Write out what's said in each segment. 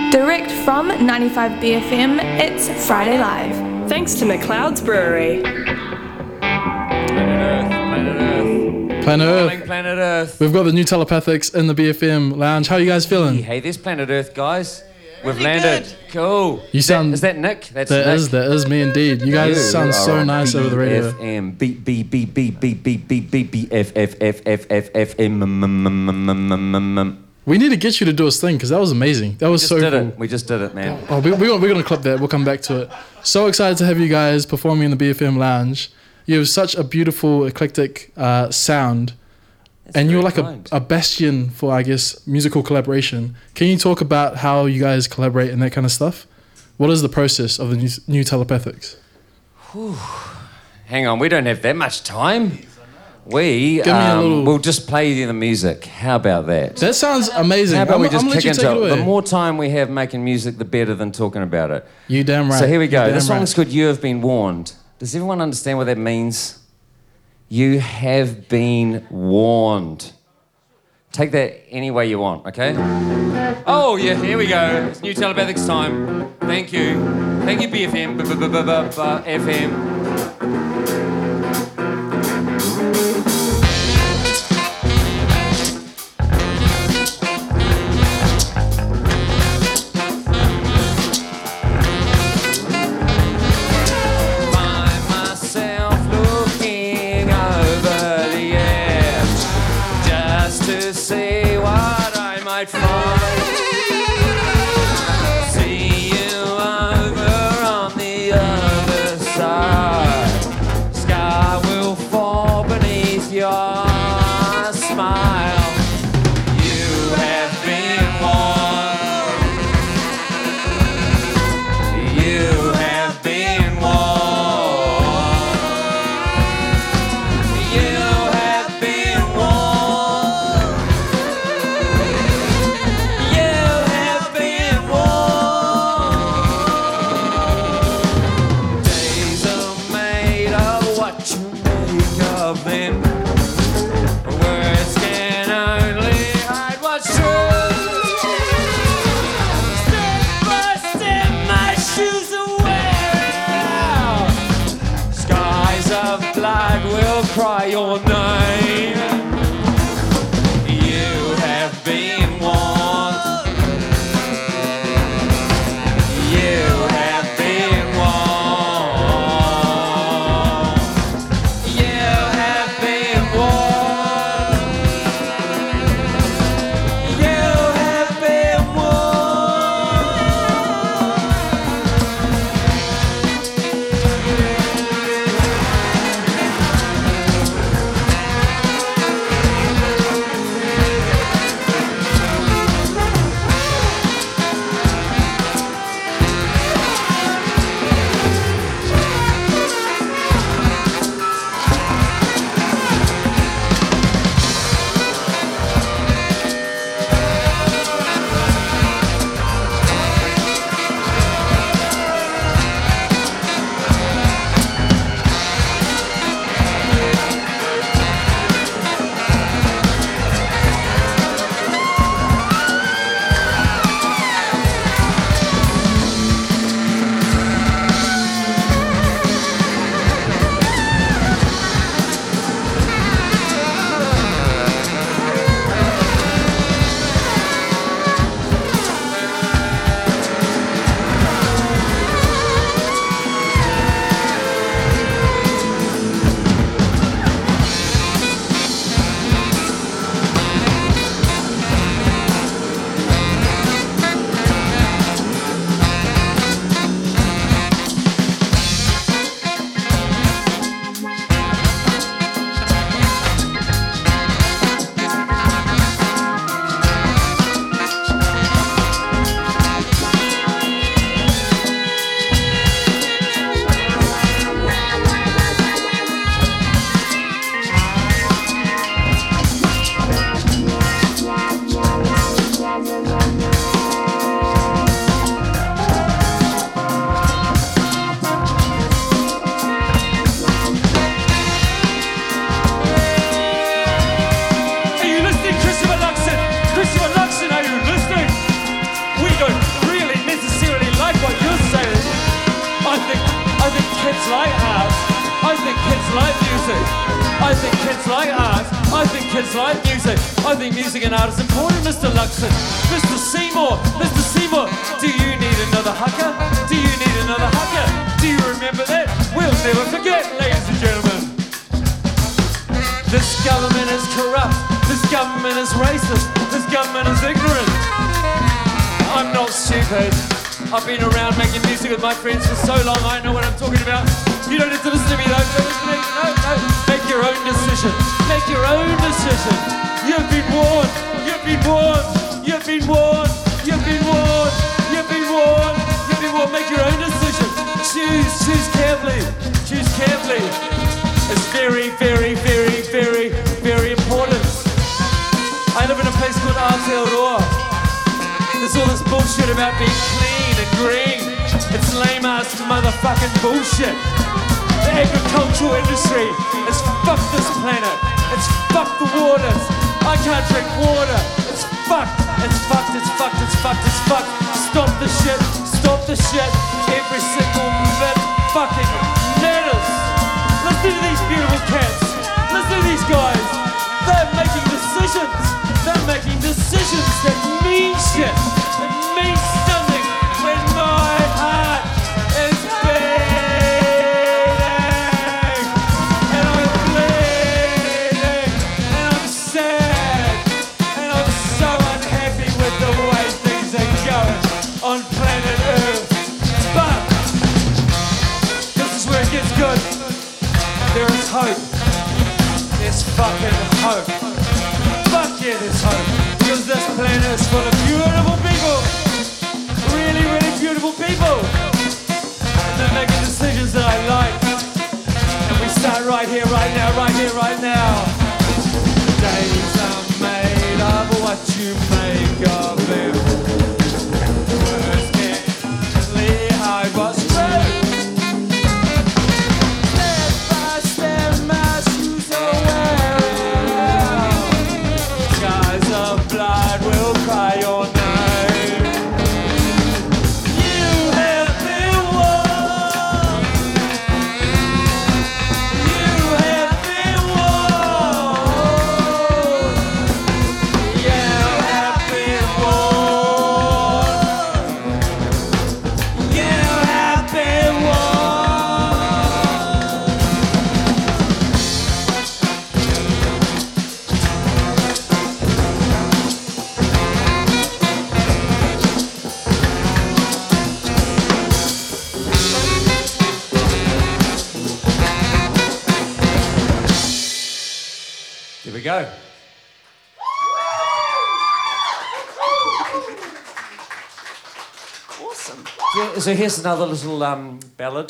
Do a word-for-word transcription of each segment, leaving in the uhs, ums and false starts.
Direct from ninety-five B F M, it's Friday Live. Thanks to McLeod's Brewery. Planet Earth. Calling Planet Earth. We've got the new Telepathics in the B F M lounge. How are you guys feeling? Hey, there's Planet Earth, guys. We've landed. good. Cool. You sound- Is that, is that Nick? That's That Nick. is, that is me indeed. You guys You sound so are on nice over the radio. B F M. B B B B B B B B B F F F F F F M M M M M M M M. We need to get you to do a thing because that was amazing. That was Just so did cool. it. We just did it, man. Oh, we, we're, we're going to clip that. We'll come back to it. So excited to have you guys performing in the B F M lounge. You have such a beautiful, eclectic uh, sound. That's and you're very like a, kind. a bastion for, I guess, musical collaboration. Can you talk about how you guys collaborate and that kind of stuff? What is the process of the new, new Telepathics? Hang on, we don't have that much time. We, Give me a um, little- we'll just play you the music. How about that? That sounds amazing. How about I'm, we I'm just gonna let kick you take into it it? away. The more time we have making music, the better than talking about it. You damn right. So here we go. You This damn song's right. called You Have Been Warned. Does everyone understand what that means? You have been warned. Take that any way you want, okay? Oh, yeah, here we go. It's new Telepathics time. Thank you. Thank you, B F M. F M. Find myself looking over the edge just to see what I might find. See you over on the other side. like art. I think kids like music. I think kids like art. I think kids like music. I think music and art is important, Mister Luxon. Mister Seymour, Mister Seymour. Do you need another hugger? Do you need another hugger? Do you remember that? We'll never forget, ladies and gentlemen. This government is corrupt. This government is racist. This government is ignorant. I'm not stupid. I've been around making music with my friends for so long, I know what I'm talking about. You don't have to listen to me though. Don't listen to me. No, no. Make your own decision. Make your own decision. You've been warned. You've been warned. You've been warned. You've been warned. You've been warned. You've been warned. Make your own decision. Choose. Choose carefully. Choose carefully. It's very, very, very, very, very important. I live in a place called Aotearoa. There's all this bullshit about being clean and green. It's lame-ass motherfucking bullshit. The agricultural industry has fucked this planet. It's fucked the waters. I can't drink water. It's fucked. It's fucked. It's fucked. It's fucked. It's fucked. Stop the shit. Stop the shit. Every single bit fucking matters. Listen to these beautiful cats. Listen to these guys. They're making decisions. They're making decisions that mean shit. That means something when my heart is beating. And I'm bleeding. And I'm sad. And I'm so unhappy with the way things are going on planet Earth. But this is where it gets good. There is hope. There's fucking hope. Fuck yeah, there's hope. Because this planet is full of beautiful people. Really, really beautiful people. And they're making decisions that I like. And we start right here, right now, right here, right now. Days are made of what you make of them. Words can't hide what's true. Blood will cry your name. You have been warned. You have been warned. You have been warned. You have been warned. Here we go. Awesome. Yeah, so here's another little um, ballad.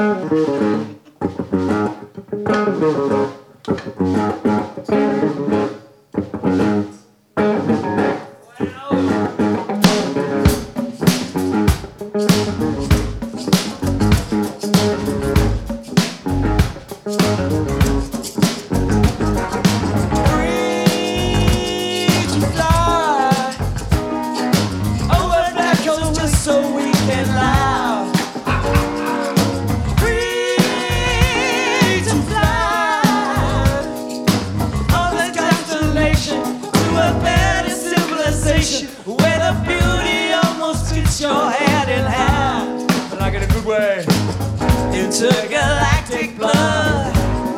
Where the beauty almost fits your hand in hand, but like in a good way, intergalactic blood,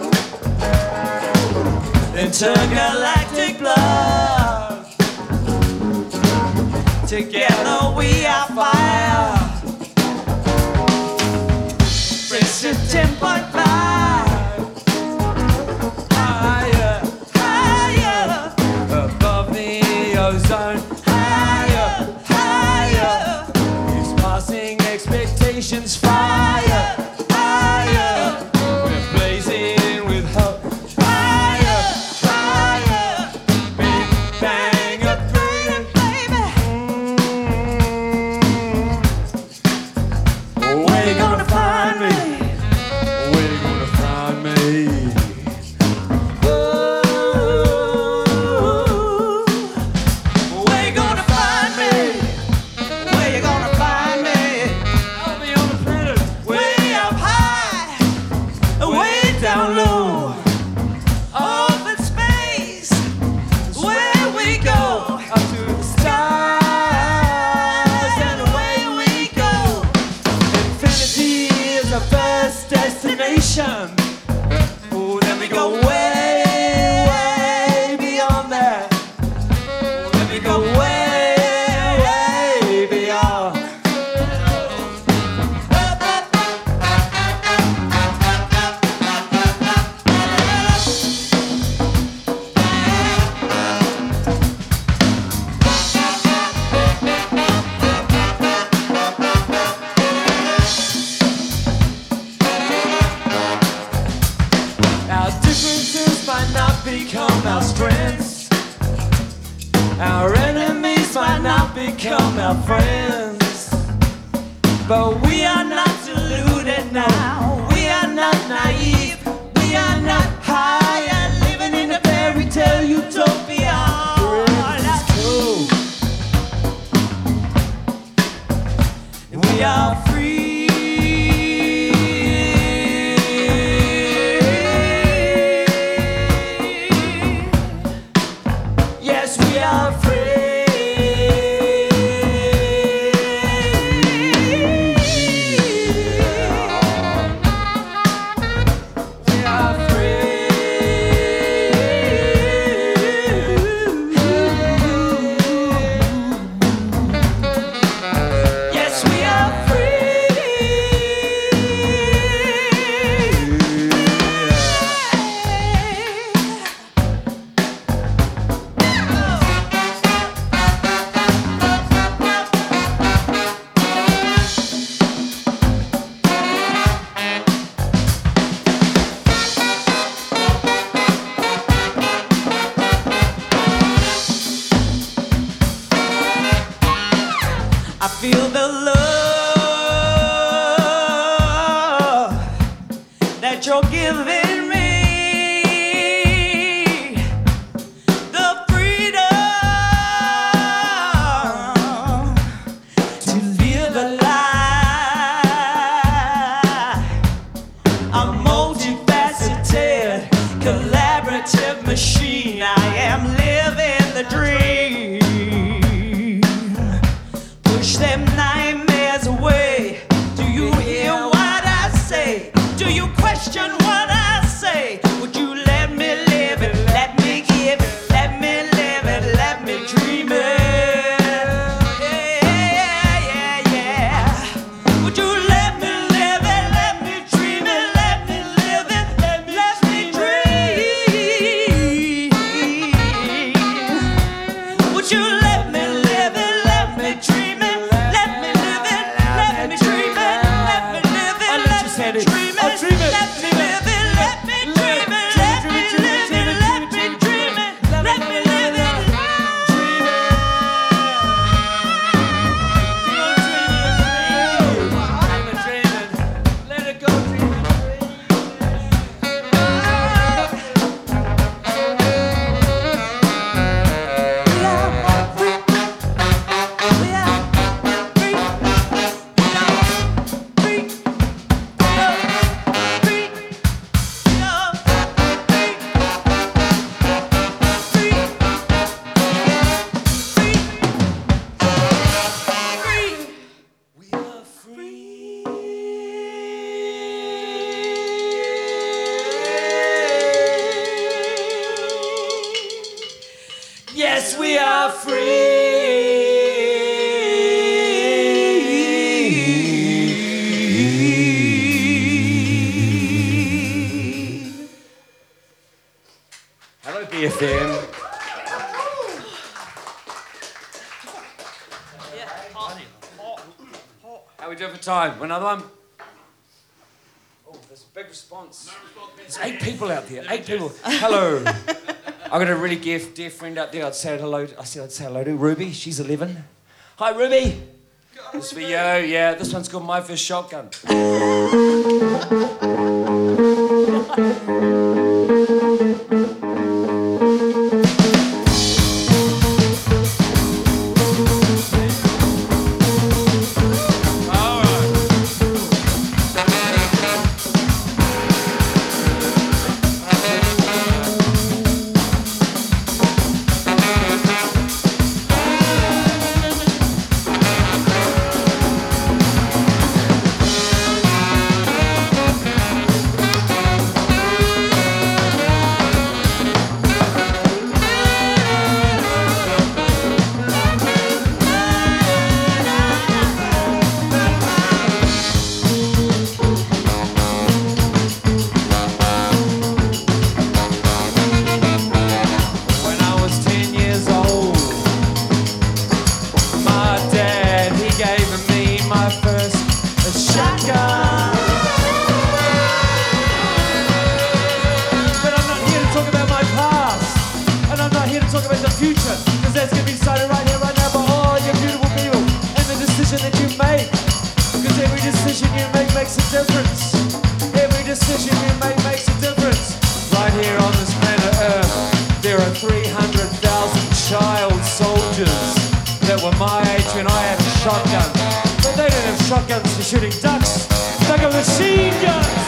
intergalactic blood. Together we are fire. Pressure ten point five. Higher, higher, above the ozone. Higher, higher, it's passing expectations. Fire, higher, we're blazing with hope. Higher, higher, big bang of freedom, baby. Mm-hmm. are friends, but we are not deluded now. We are not naive, we are not high and living in a fairy tale utopia. That's true. And we are free. Yes, we are free. I feel the love that you're giving me, the freedom to live a life. A multifaceted, collaborative machine. I am living the dream. Push them nightmares away. Do you hear what I say? Do you question what I say? Would you let me live it? Let me give it. Let me live it. Let me dream it. Yeah, yeah, yeah. Would you let me live it? Let me dream it. Let me live it. Let me, let me dream. Would you let me live it? Let me dream it. Yes, we are free. Hello, B F M. How we doing for time? Another one? Oh, there's a big response. There's eight people out there. Eight people. Hello. I've got a really dear, dear friend out there. I'd say hello. I said I'd say hello to Ruby. She's eleven. Hi, Ruby. This for you. Yeah, this one's called My First Shotgun. decision that you make, because every decision you make makes a difference. Every decision you make makes a difference. Right here on this planet Earth, there are three hundred thousand child soldiers that were my age when I had a shotgun. But they didn't have shotguns for shooting ducks. They got machine guns.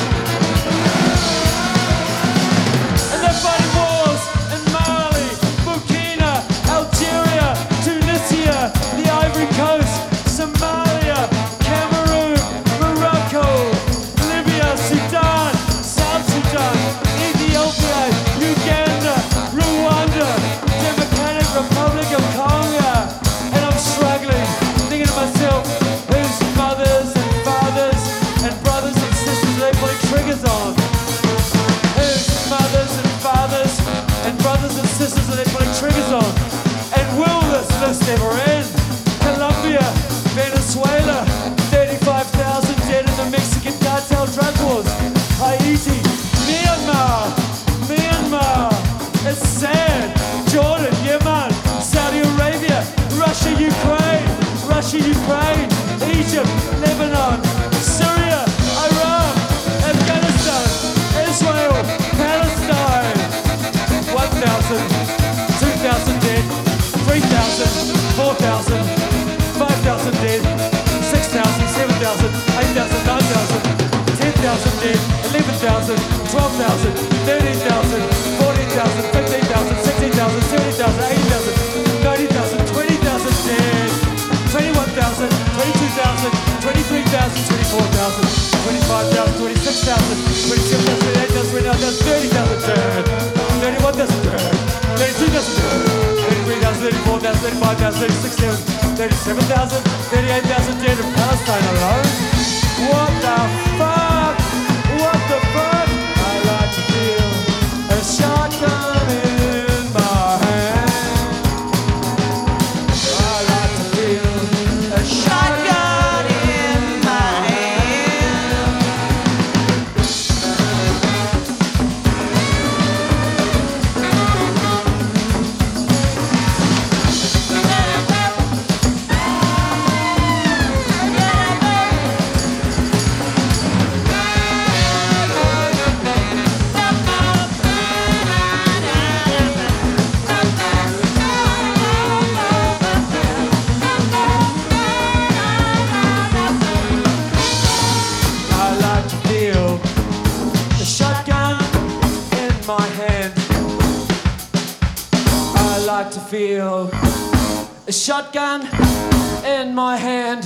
And they're fighting wars in Mali, Burkina, Algeria, Tunisia, the Ivory Coast, Somalia, Cameroon, Morocco, Libya, Sudan, South Sudan, Ethiopia, Uganda, Rwanda, Democratic Republic of Congo. And I'm struggling, thinking to myself, whose mothers and fathers and brothers and sisters are they putting triggers on? Whose mothers and fathers and brothers and sisters are they putting triggers on? And will this list ever end? Colombia, Venezuela, thirty-five thousand dead in the Mexican cartel drug wars. Haiti, Myanmar, Myanmar, it's sad. Jordan, Yemen, Saudi Arabia, Russia, Ukraine, Russia, Ukraine, Egypt, Lebanon, Syria, Iran, Afghanistan, Israel, Palestine. one thousand, two thousand dead, three thousand, four thousand, five thousand dead, six thousand, seven thousand, eight thousand, nine thousand, ten thousand dead, eleven thousand, twelve thousand, thirteen thousand, fourteen thousand, fifteen thousand, sixteen thousand, seventeen thousand, eighteen thousand, nineteen thousand, twenty thousand dead, twenty-one thousand, twenty-two thousand, twenty-three thousand, twenty-four thousand, twenty-five thousand, twenty-six thousand, twenty-seven thousand, twenty-eight thousand, twenty-nine thousand, thirty thousand dead, thirty-one thousand dead, thirty-two thousand dead, thirty-three thousand, thirty-four thousand, thirty-five thousand, thirty-six thousand, thirty-seven thousand, thirty-eight thousand dead in Palestine alone. What the fuck? What the fuck? I like to feel a shotgun in my hand. I like to feel a shotgun in my hand. I like to feel a shotgun in my hand. I like to feel a shotgun in my hand.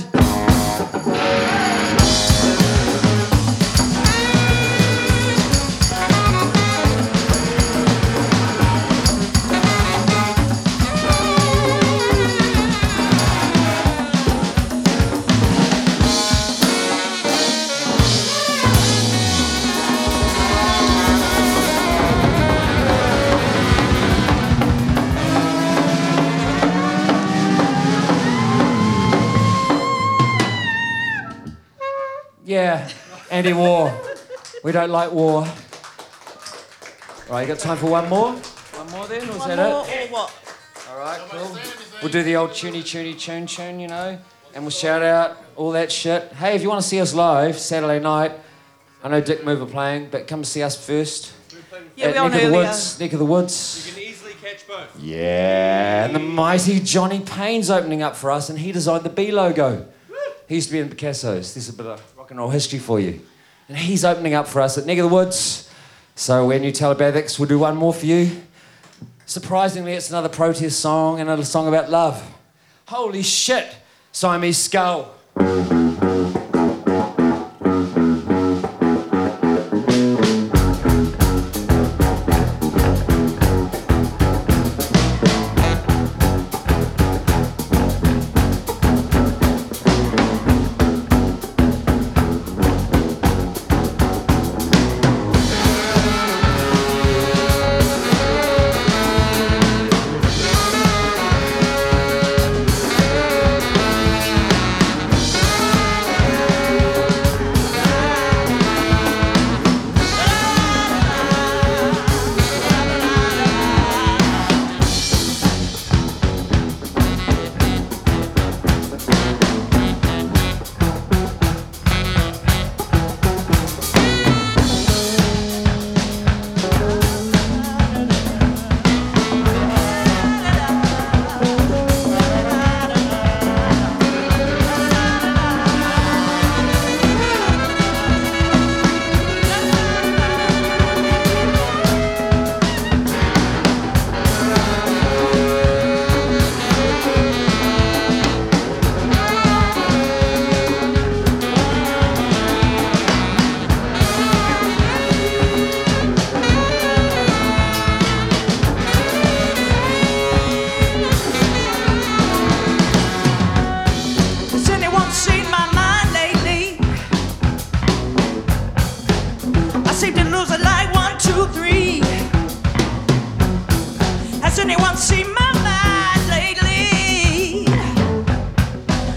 Yeah, anti-war. We don't like war. Right, you got time for one more? One more then, or is that it? Or what? All right, cool. We'll do the old tuny tuny tune tune, you know, and we'll shout out all that shit. Hey, if you want to see us live Saturday night, I know Dick Move are playing, but come see us first. Yeah, at we're on Neck of the earlier. Woods. Neck of the Woods. You can easily catch both. Yeah, and the mighty Johnny Payne's opening up for us, and he designed the B logo. He used to be in Picasso's. There's a bit of rock and roll history for you. And he's opening up for us at Neck of the Woods. So we're New Telepathics. We'll do one more for you. Surprisingly, it's another protest song and another song about love. Holy shit, Siamese Skull.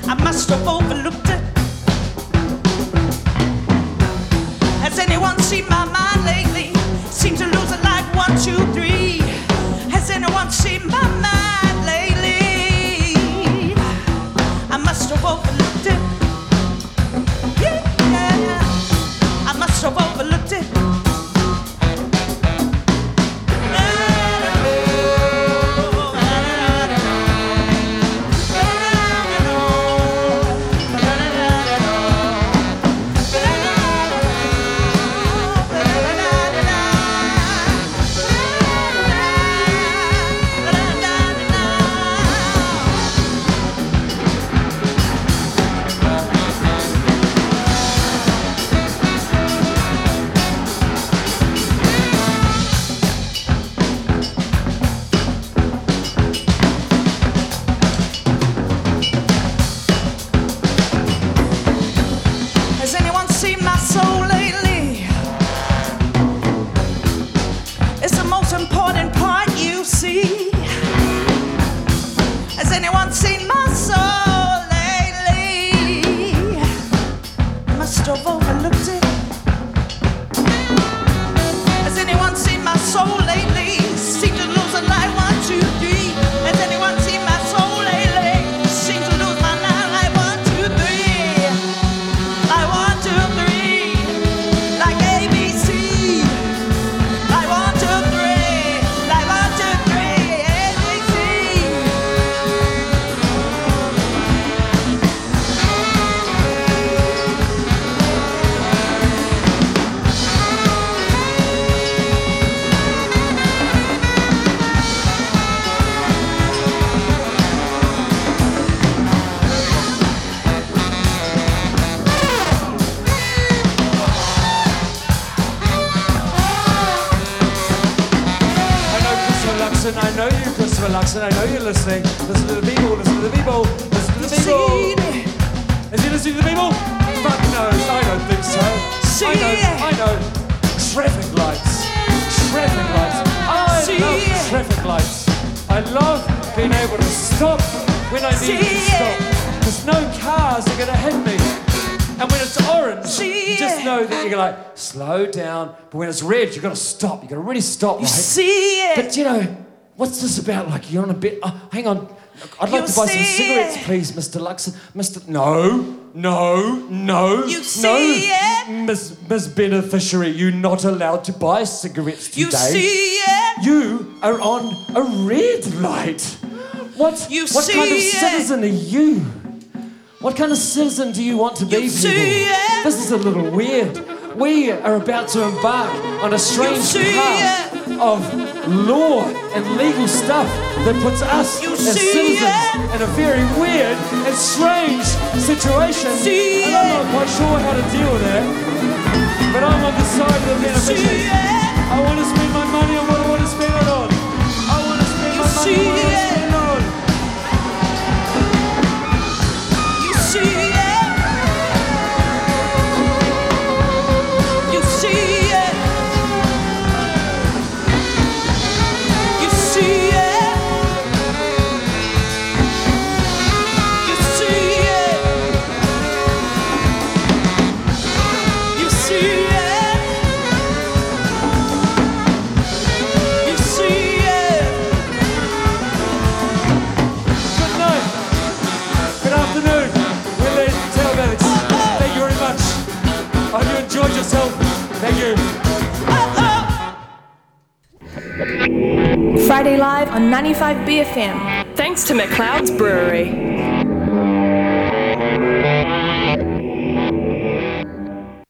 I must have overlooked it. Has anyone seen my mind lately? Seem to lose it like one, two, three. Has anyone seen my mind lately? I must have overlooked it. Yeah, yeah. I must have overlooked it. I know you, Christopher Luxon. I know you're listening. Listen to the people. Listen to the people. Listen to the people. Is he listening to the people? Fuck knows. I don't think so. I know. I know. Traffic lights. Traffic lights. I love traffic lights. I love being able to stop when I need to stop. Because no cars are going to hit me. And when it's orange, you just know that you're like, slow down. But when it's red, you've got to stop. You've got to really stop, right? You see it. But, you know, what's this about? Like, you're on a bit... Oh, hang on. I'd like You to buy some see cigarettes, it. please, Mister Luxon. Mister No, no, no, You no. see it. Miss, Miss Beneficiary, you're not allowed to buy cigarettes today. You see it. You are on a red light. What, You what kind of see it. citizen are you? What kind of citizen do you want to be, You people? see it. This is a little weird. We are about to embark on a strange see path it. of law and legal stuff that puts us You as see citizens it. in a very weird and strange situation. See and I'm not it. quite sure how to deal with that. But I'm on the side of the beneficiaries. see it. I want to spend my money on what I want to spend it on. I want to spend You my money see on what I want to it. spend it on. You see it. You see it. You see it. You see it. You see it. You see it. Good night. Good afternoon. We're late Tailbacks. Thank you very much. I hope you enjoyed yourself. Thank you. Friday Live on ninety-five B F M. Thanks to McLeod's Brewery.